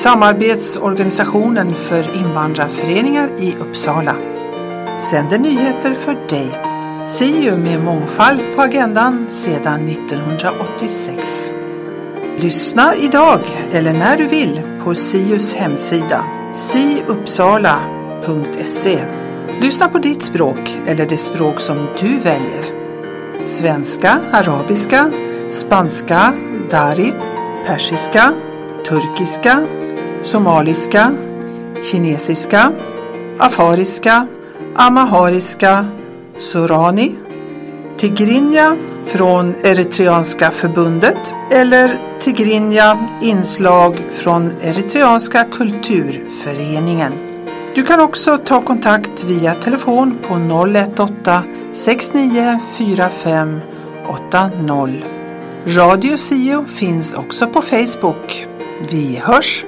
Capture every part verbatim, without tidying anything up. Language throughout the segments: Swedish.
samarbetsorganisationen för invandrarföreningar i Uppsala, sänder nyheter för dig. S I U med mångfald på agendan sedan nittonhundraåttiosex. Lyssna idag eller när du vill på S I U:s hemsida siuppsala punkt se. Lyssna på ditt språk eller det språk som du väljer. Svenska, arabiska, spanska, dari, persiska, turkiska, somaliska, kinesiska, afariska, amahariska, sorani, tigrinja från Eritreanska förbundet eller tigrinja inslag från Eritreanska kulturföreningen. Du kan också ta kontakt via telefon på noll ett åtta sex nio fyra fem åtta noll. Radio S I U finns också på Facebook. Vi hörs!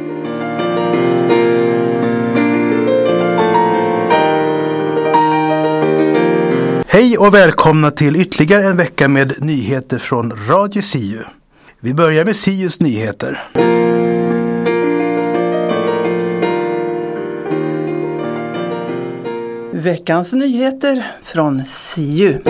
Hej och välkomna till ytterligare en vecka med nyheter från Radio S I U. Vi börjar med S I U:s nyheter. Veckans nyheter från S I U.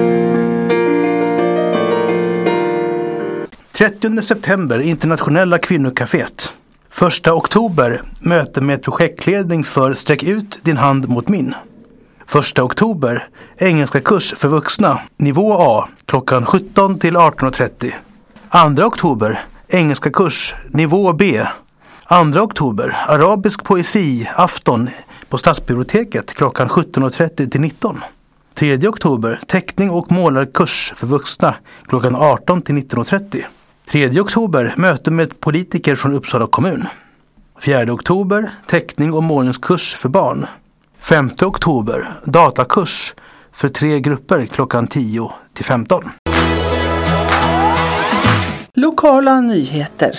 trettionde september, internationella kvinnokaféet. första oktober, möte med projektledning för Sträck ut din hand mot min. första oktober, engelska kurs för vuxna, nivå A, klockan sjutton till arton trettio. andra oktober, engelska kurs, nivå B. andra oktober, arabisk poesi, afton på Stadsbiblioteket klockan sjutton trettio till nitton. tredje oktober, teckning och målarkurs för vuxna klockan arton till nitton trettio. tredje oktober, möte med politiker från Uppsala kommun. fjärde oktober, teckning och målningskurs för barn. femte oktober, datakurs för tre grupper klockan tio till femton. Lokala nyheter.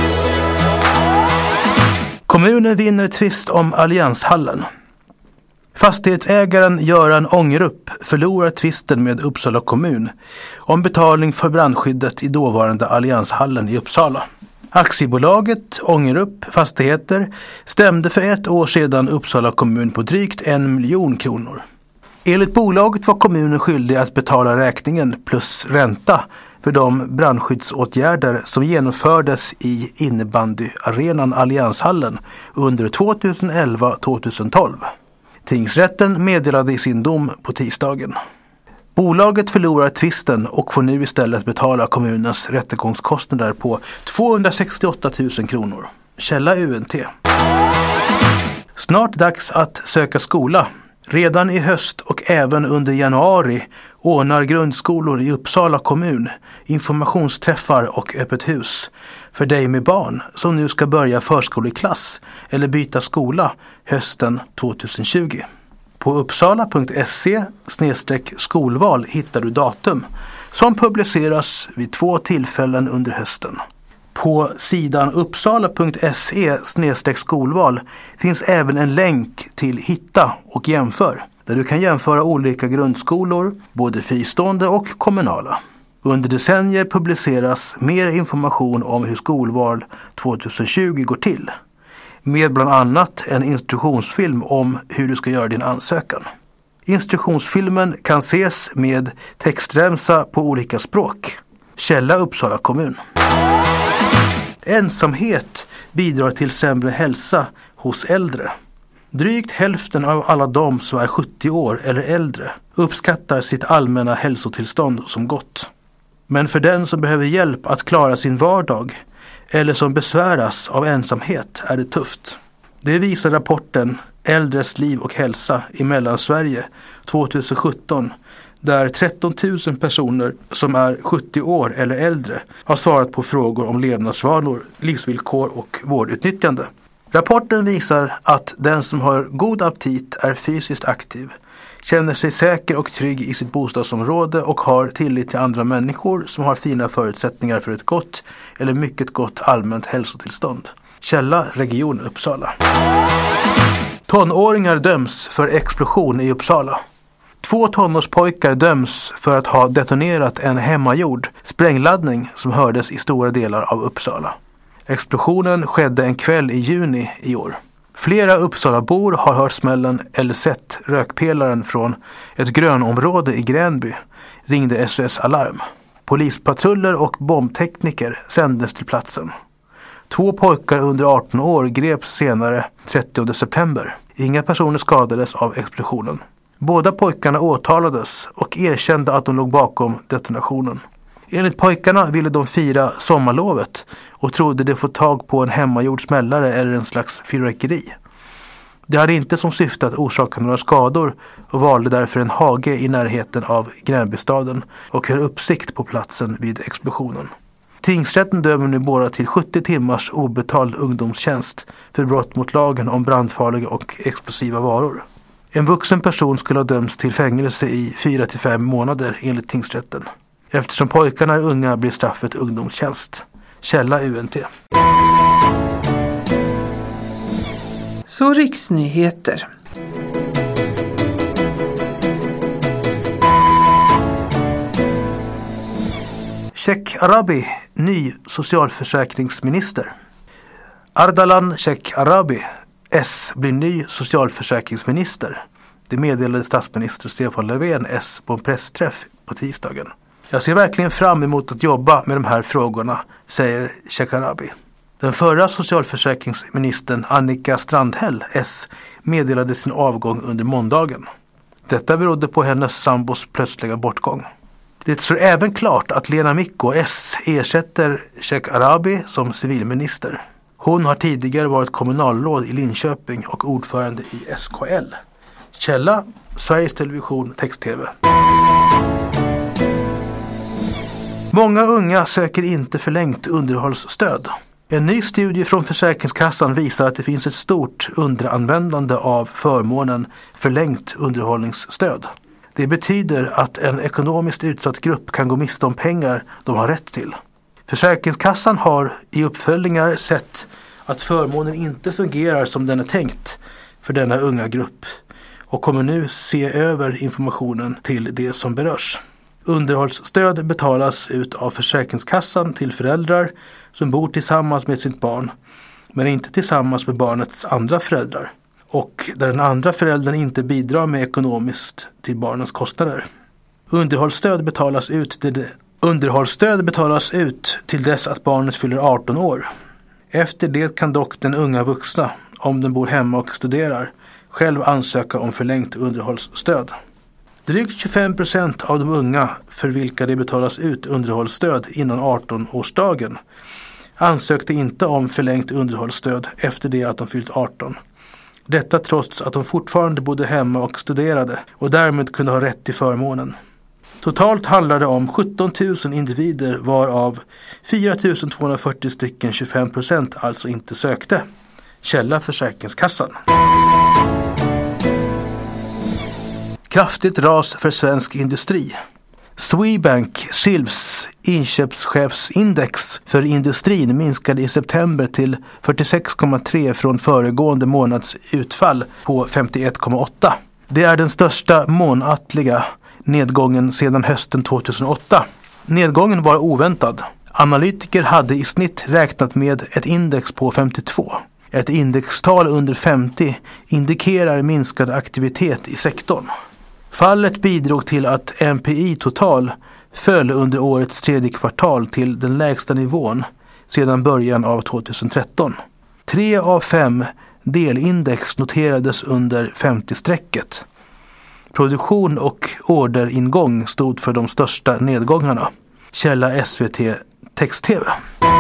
Kommunen vinner tvist om Allianshallen. Fastighetsägaren Göran Ångerup förlorar tvisten med Uppsala kommun om betalning för brandskyddet i dåvarande Allianshallen i Uppsala. Aktiebolaget Ångerup Fastigheter stämde för ett år sedan Uppsala kommun på drygt en miljon kronor. Enligt bolaget var kommunen skyldig att betala räkningen plus ränta för de brandskyddsåtgärder som genomfördes i innebandyarenan Allianshallen under tjugoelva till tjugotolv. Tingsrätten meddelade i sin dom på tisdagen. Bolaget förlorar tvisten och får nu istället betala kommunens rättegångskostnader på tvåhundrasextioåtta tusen kronor. Källa U N T. Snart dags att söka skola. Redan i höst och även under januari ordnar grundskolor i Uppsala kommun informationsträffar och öppet hus för dig med barn som nu ska börja förskoleklass eller byta skola hösten tjugohundratjugo. På uppsala punkt se snedstreck skolval hittar du datum som publiceras vid två tillfällen under hösten. På sidan uppsala punkt se snedstreck skolval finns även en länk till Hitta och jämför, där du kan jämföra olika grundskolor, både fristående och kommunala. Under decennier publiceras mer information om hur skolval tjugotjugo går till, med bland annat en instruktionsfilm om hur du ska göra din ansökan. Instruktionsfilmen kan ses med textremsa på olika språk. Källa Uppsala kommun. Ensamhet bidrar till sämre hälsa hos äldre. Drygt hälften av alla de som är sjuttio år eller äldre uppskattar sitt allmänna hälsotillstånd som gott. Men för den som behöver hjälp att klara sin vardag eller som besväras av ensamhet är det tufft. Det visar rapporten Äldres liv och hälsa i Mellansverige tjugosjutton, där tretton tusen personer som är sjuttio år eller äldre har svarat på frågor om levnadsvanor, livsvillkor och vårdutnyttjande. Rapporten visar att den som har god aptit är fysiskt aktiv, känner sig säker och trygg i sitt bostadsområde och har tillit till andra människor som har fina förutsättningar för ett gott eller mycket gott allmänt hälsotillstånd. Källa Region Uppsala. Tonåringar döms för explosion i Uppsala. Två tonårspojkar döms för att ha detonerat en hemmagjord sprängladdning som hördes i stora delar av Uppsala. Explosionen skedde en kväll i juni i år. Flera Uppsalabor har hört smällen eller sett rökpelaren från ett grönområde i Gränby, ringde S O S Alarm. Polispatruller och bombtekniker sändes till platsen. Två pojkar under arton år greps senare trettionde september. Inga personer skadades av explosionen. Båda pojkarna åtalades och erkände att de låg bakom detonationen. Enligt pojkarna ville de fira sommarlovet och trodde de få tag på en hemmagjord smällare eller en slags fyrverkeri. De hade inte som syfte att orsaka några skador och valde därför en hage i närheten av Gränbystaden och höll uppsikt på platsen vid explosionen. Tingsrätten dömer nu båda till sjuttio timmars obetald ungdomstjänst för brott mot lagen om brandfarliga och explosiva varor. En vuxen person skulle ha dömts till fängelse i fyra till fem månader enligt tingsrätten. Eftersom pojkarna är unga blir straffet ungdomstjänst. Källa U N T. Så riksnyheter. Shekarabi, ny socialförsäkringsminister. Ardalan Shekarabi, S, blir ny socialförsäkringsminister. Det meddelade statsminister Stefan Löfven, S, på en pressträff på tisdagen. Jag ser verkligen fram emot att jobba med de här frågorna, säger Shekarabi. Den förra socialförsäkringsministern Annika Strandhäll, S, meddelade sin avgång under måndagen. Detta berodde på hennes sambos plötsliga bortgång. Det står även klart att Lena Micko, S, ersätter Shekarabi som civilminister. Hon har tidigare varit kommunalråd i Linköping och ordförande i S K L. Källa Sveriges Television Text-T V. Många unga söker inte förlängt underhållsstöd. En ny studie från Försäkringskassan visar att det finns ett stort underanvändande av förmånen förlängt underhållsstöd. Det betyder att en ekonomiskt utsatt grupp kan gå miste om pengar de har rätt till. Försäkringskassan har i uppföljningar sett att förmånen inte fungerar som den är tänkt för denna unga grupp och kommer nu se över informationen till det som berörs. Underhållsstöd betalas ut av Försäkringskassan till föräldrar som bor tillsammans med sitt barn men inte tillsammans med barnets andra föräldrar och där den andra föräldern inte bidrar med ekonomiskt till barnens kostnader. Underhållsstöd betalas ut till det Underhållsstöd betalas ut till dess att barnet fyller arton år. Efter det kan dock den unga vuxna, om den bor hemma och studerar, själv ansöka om förlängt underhållsstöd. Drygt tjugofem procent av de unga för vilka det betalas ut underhållsstöd innan arton-årsdagen ansökte inte om förlängt underhållsstöd efter det att de fyllt arton. Detta trots att de fortfarande bodde hemma och studerade och därmed kunde ha rätt till förmånen. Totalt handlar det om sjutton tusen individer varav fyra tusen tvåhundrafyrtio stycken tjugofem procent alltså inte sökte. Källa Försäkringskassan. Kraftigt ras för svensk industri. Swedbank Silvs inköpschefsindex för industrin minskade i september till fyrtiosex komma tre från föregående månads utfall på femtioett komma åtta. Det är den största månatliga nedgången sedan hösten tjugohundraåtta. Nedgången var oväntad. Analytiker hade i snitt räknat med ett index på femtiotvå. Ett indextal under femtio indikerar minskad aktivitet i sektorn. Fallet bidrog till att M P I total föll under årets tredje kvartal till den lägsta nivån sedan början av tjugotretton. Tre av fem delindex noterades under femtio-strecket. Produktion och orderingång stod för de största nedgångarna. Källa S V T Text-T V.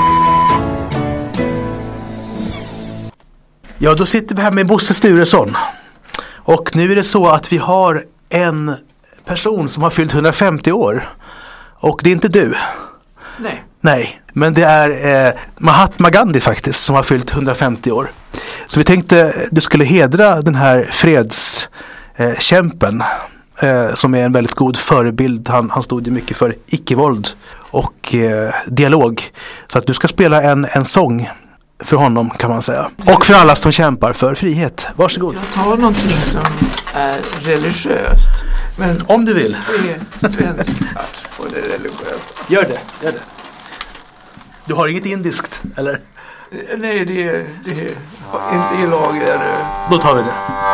Ja, då sitter vi här med Bosse Sturesson. Och nu är det så att vi har en person som har fyllt hundrafemtio år. Och det är inte du. Nej. Nej, men det är eh, Mahatma Gandhi faktiskt som har fyllt hundrafemtio år. Så vi tänkte du skulle hedra den här fredskämpen eh, som är en väldigt god förebild. Han, han stod ju mycket för icke-våld och eh, dialog. Så att du ska spela en, en sång för honom kan man säga. Och för alla som kämpar för frihet. Varsågod. Jag tar någonting som är religiöst. Men om du vill. Det är svenskt och det är religiöst. Gör det, gör det. Du har inget indiskt, eller? Nej, det är, det är inte i lager. Då tar vi det.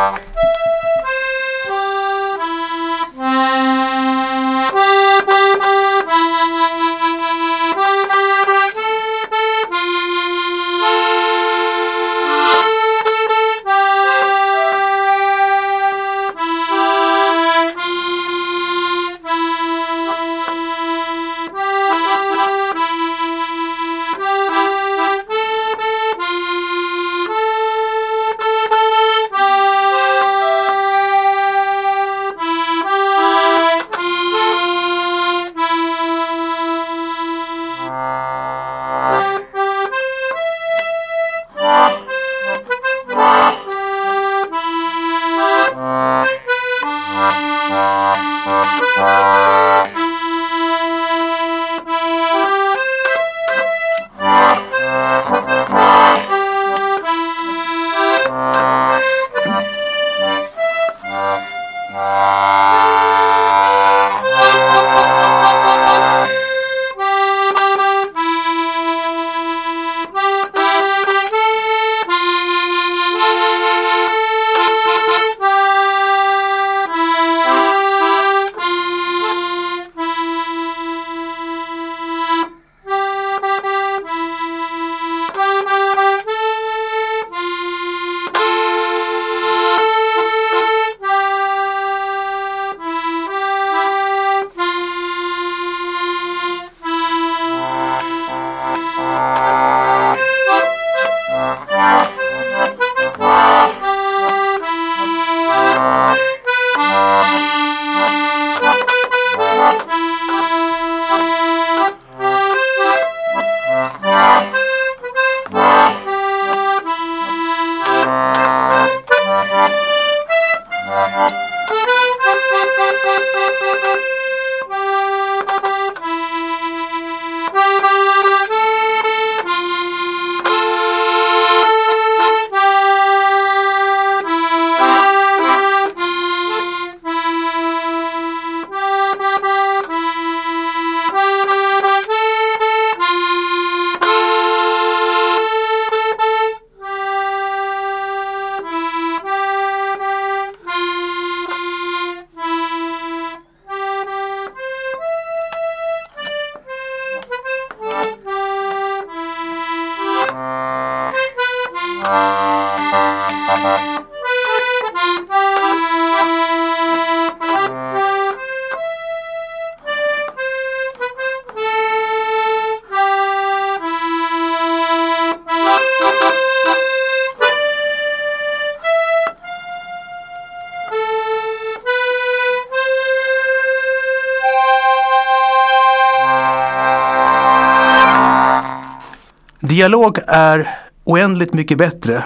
Dialog är oändligt mycket bättre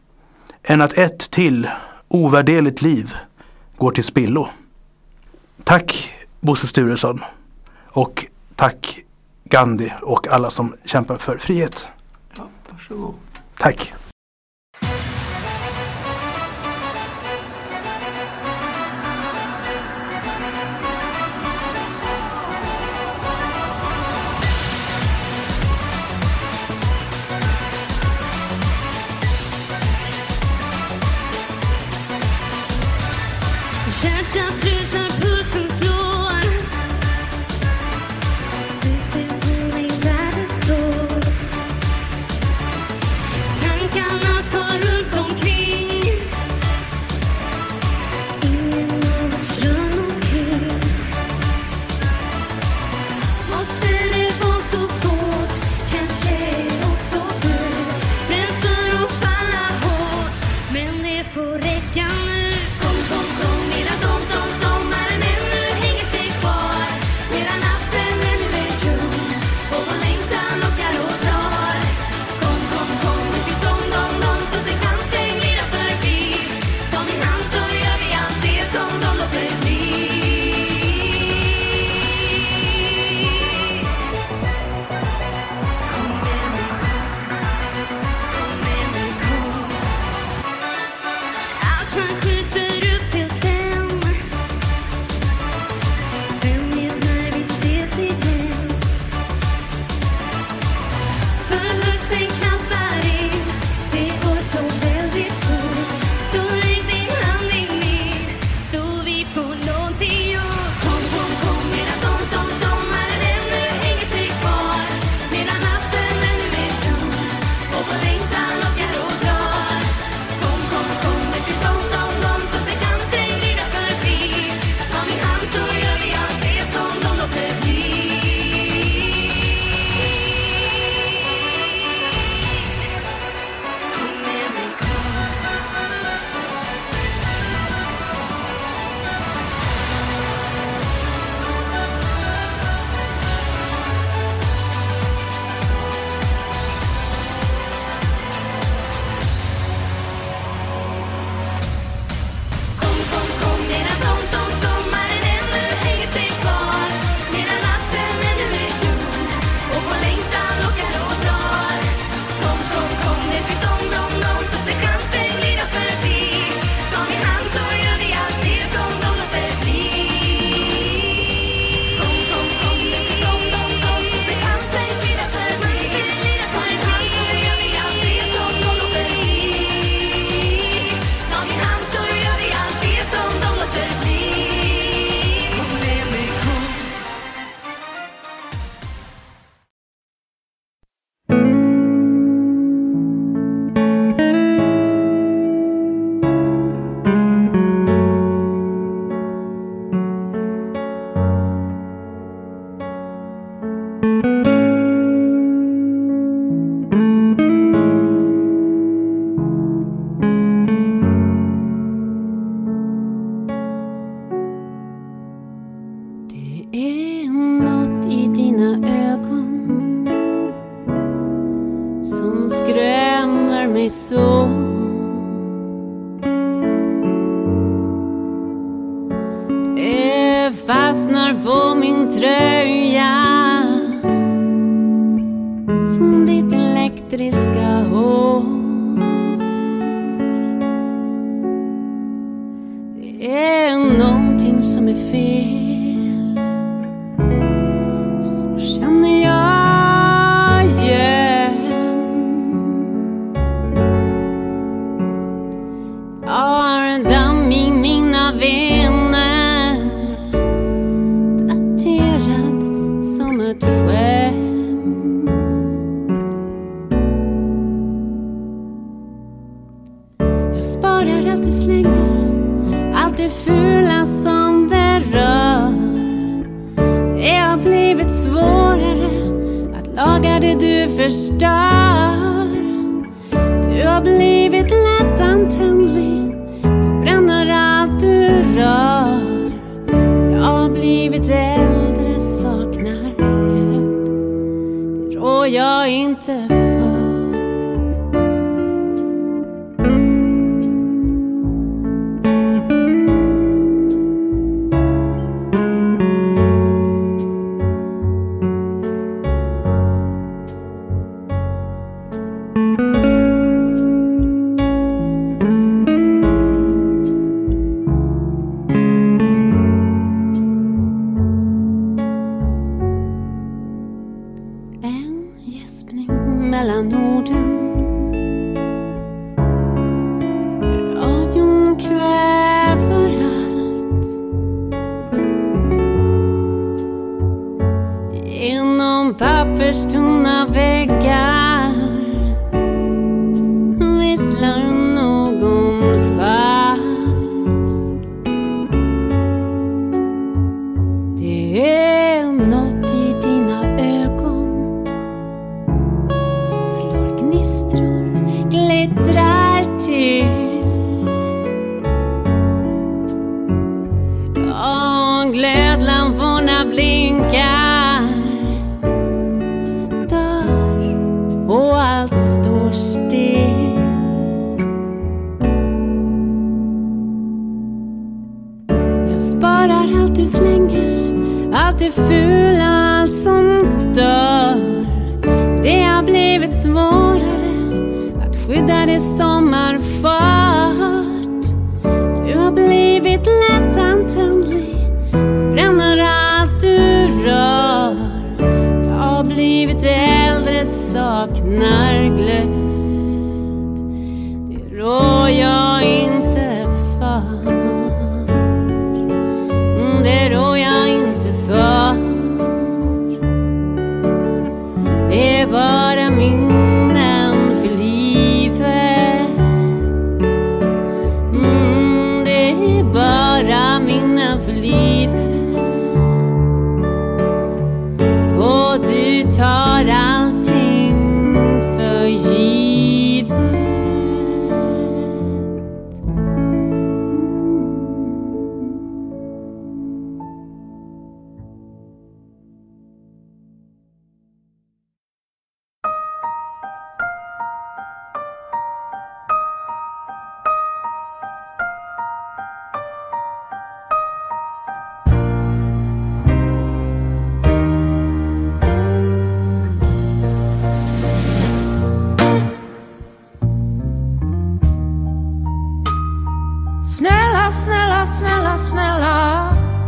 än att ett till ovärderligt liv går till spillo. Tack Bosse Sturesson och tack Gandhi och alla som kämpar för frihet. Ja, varsågod. Tack. Hjärtat rusar, pulsen slår. Du ser på mig där du står. Tankarna far runt omkring. Ingen av oss gör någonting. Måste det vara så svårt? Kanske också du. Rädd för att falla hårt. Men det får räcka nu. Kom, kom, kom, medan som, som, som mig så. Det fastnar på min tröja som ditt elektriska hår. Det är någonting som är fel, så känner jag igen. Jag har en damm i mina vänner, daterad som ett skämt. Jag sparar allt du slänger, allt det fula som berör. Det har blivit svårare att laga det du förstör. Du har blivit lättantändlig, du bränner allt du rör. Jag har blivit äldre, saknar glöd. Det rår jag inte för. Mellan orden, radion kväver allt. Genom papperstunna väggar visslar någon falsk. Det är något i dina ögon, glittrar till. Och glödlamporna blinkar, dör och allt står still. Jag sparar allt du slänger, allt det fula, allt som stör. Det har blivit svårare skydda det som är fart. Du har blivit lättantändlig, du bränner allt du rör. Jag har blivit äldre, saknar glöd. Det rår jag inte för. Det rår jag inte för. Det är bara minnen för livet. Mm, det är bara minnen för livet. Och du tar allting för givet. Snälla, snälla, snälla, snälla.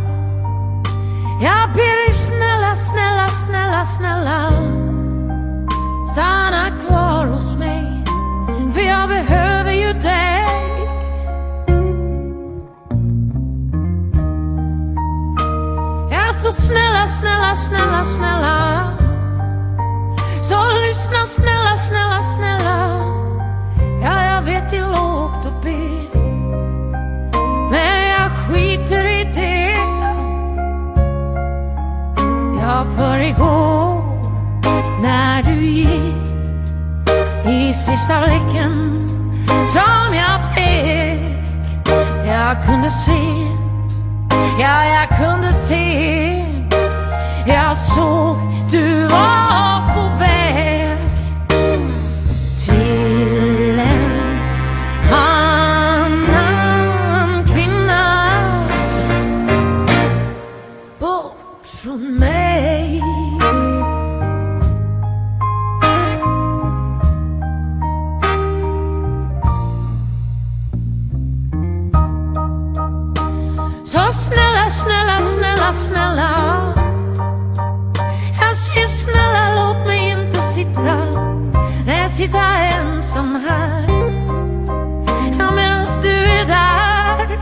Jag ber dig snälla, snälla, snälla, snälla. Stanna kvar hos mig, för jag behöver ju dig. Ja, så snälla, snälla, snälla, snälla. Så lyssna snälla, snälla, snälla. Ja, jag vet det är lågt att be, men jag skiter i det. Ja, för igår när du gick i sista blicken som jag fick, jag kunde se, ja, jag kunde se. Jag såg du var på väg till snälla, snälla, snälla, snälla. Jag säger snälla, låt mig inte sitta när jag sitter ensam här. Ja, medan du är där.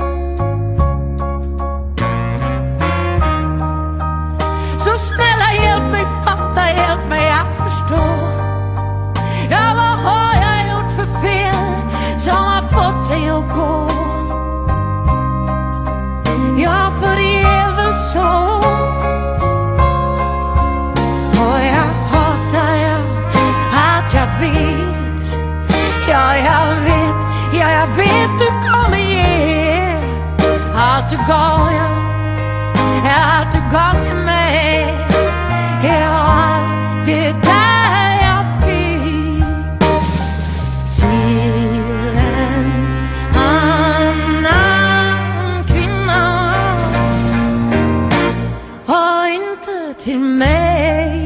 Så snälla, hjälp mig fatta, hjälp mig att förstå. Ja, vad har jag gjort för fel som har fått dig att gå? Ja, för det är väl så. Och jag hatar jag att jag vet. Ja, jag vet, ja, jag vet du kommer ge allt du gav, ja, allt du gav till mig. Ja, allt det där jag fick till en annan kvinna och inte till mig.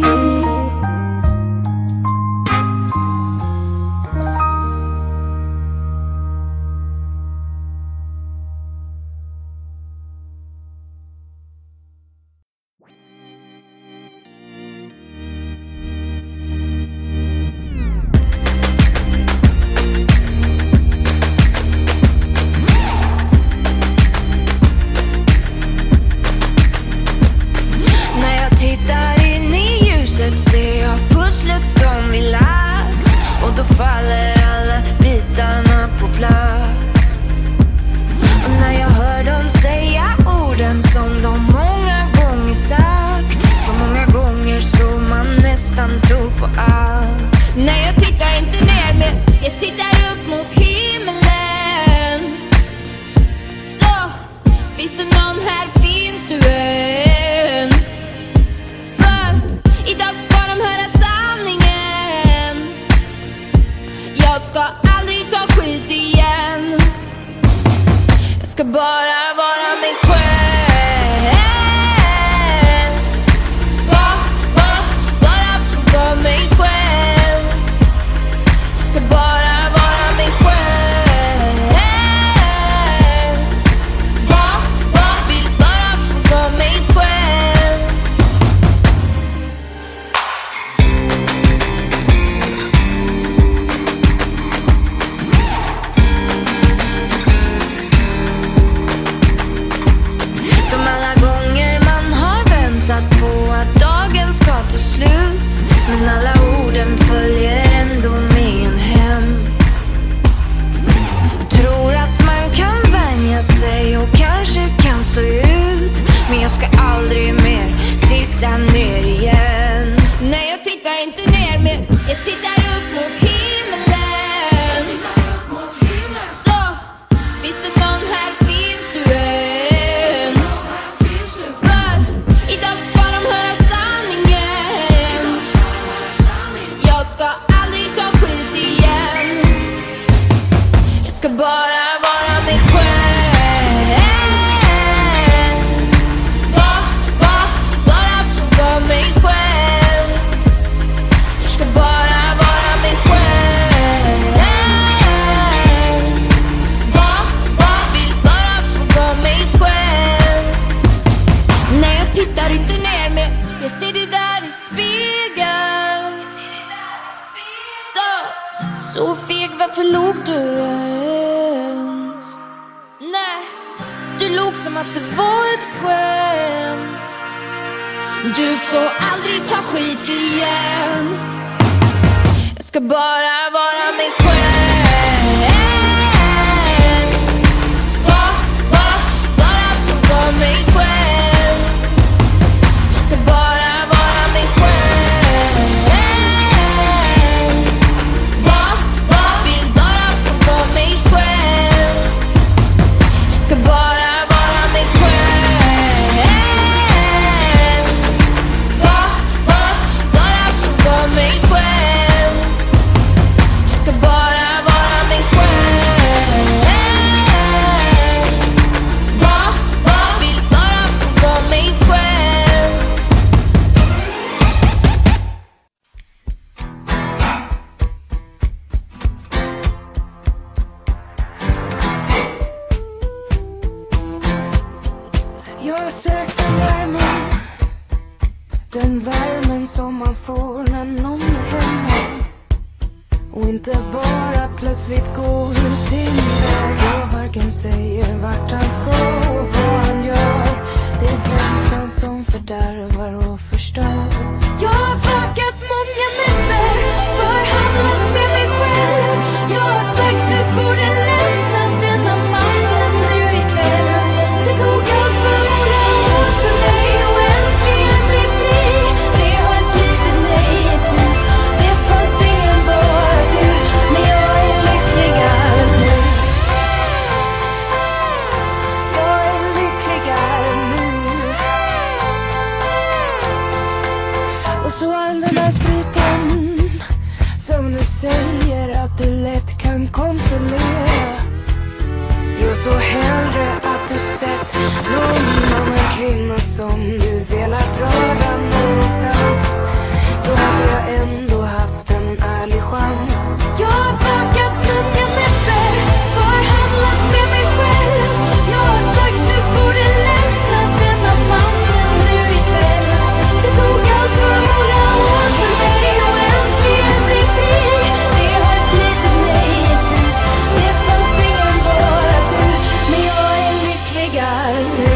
När jag tittar in i ljuset ser jag pusslet som vi lagt, och då faller alla bitarna på plats. Och när jag hör dem säga orden som de många gånger sagt, så många gånger så man nästan tror på allt. Nej, jag tittar inte ner, men jag tittar upp mot himlen. Så, finns det någon här, finns du ens? För idag ska de höra sanningen. Jag ska aldrig ta skit igen. Jag ska bara vara mig själv. Ba, ba, bara få vara mig själv. Jag ska bara vara mig själv. Ba, ba, vill bara få vara mig själv. De alla gånger man har väntat på att dagen ska ta slut, men alla orden följer ändå med en hem. Tror att man kan vänja sig och kanske kan stå ut, men jag ska aldrig mer titta ner igen. Nej, jag tittar inte ner, men jag tittar upp mot himlen. Så, finns det någon här, finns du ens? För idag ska de höra sanningen. Jag ska aldrig ta skit igen. Jag ska bara vara mig själv. Ba, ba, bara få vara mig själv. Jag ska bara vara mig själv. Ba, ba, vill bara få vara mig själv. Nej, jag tittar inte ner, men jag ser det där i spegeln. Så, så feg, varför låg du ens? Nej, du låg som att det var ett skämt. Du får aldrig ta skit igen. Jag ska bara vara mig själv. Ba, ba, bara få vara mig själv. Jag ska bara vara mig själv. Ba, ba, vill bara få vara mig själv. Jag ska bara vara mig själv. Ba, ba, bara få vara mig själv. Jag ska bara har sökt den värmen, den värmen som man får när någon är hemma. Och inte bara plötsligt går ur sin väg. Jag varken säger vart han ska och vad han gör. Det är väntan som fördärvar och förstör. Jag har vakat många nätter, förhandlat med mig själv. Jag har sagt du borde lämna denna mannen nu ikväll. Det tog allt för många år för mig och äntligen bli fri. Det har slitit mig i tur. Det fanns ingen bara du, men jag är lyckligare nu. Jag är lyckligare nu. Och så all den här spriten som du säger att du lätt kan kontrollera. Jag så hellre att du sett någon annan kvinna som du velat röra någonstans. Då hade jag ändå haft en ärlig chans. Jag har vakat många nätter, förhandlat med mig själv. Jag har sagt du borde lämna denna mannen nu ikväll. Det tog allt för många år för mig och äntligen bli fri. Det har slitit mig i tur. Det fanns ingen bara du, men jag är lyckligare nu.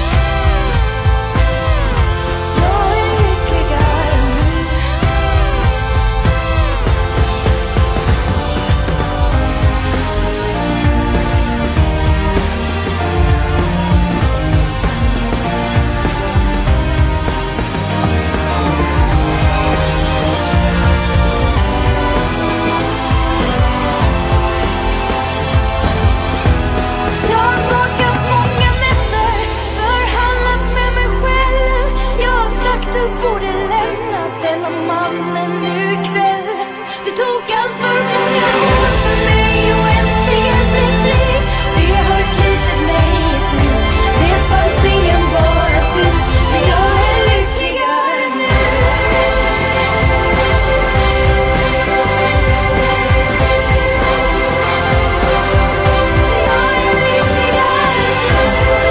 Jag är lyckligare nu. Jag har vakat många nätter, förhandlat med mig själv. Jag har sagt du borde lämna denna mannen nu ikväll. Det tog allt för många år för mig och äntligen bli fri. Det har slitit mig i tur. Det fanns ingen bara du, men jag är lyckligare nu. Jag är lyckligare nu.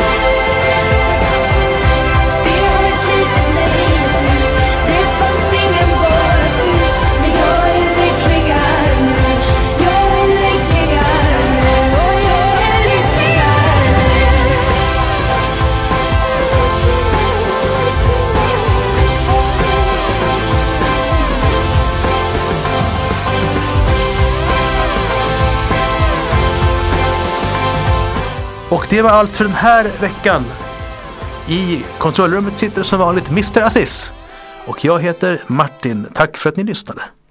Det har slitit mig i tur. Det fanns ingen bara du, men jag är lyckligare nu. Jag är lyckligare nu. Och jag är lyckligare nu. Och det var allt för den här veckan. I kontrollrummet sitter som vanligt mister Aziz. Och jag heter Martin. Tack för att ni lyssnade.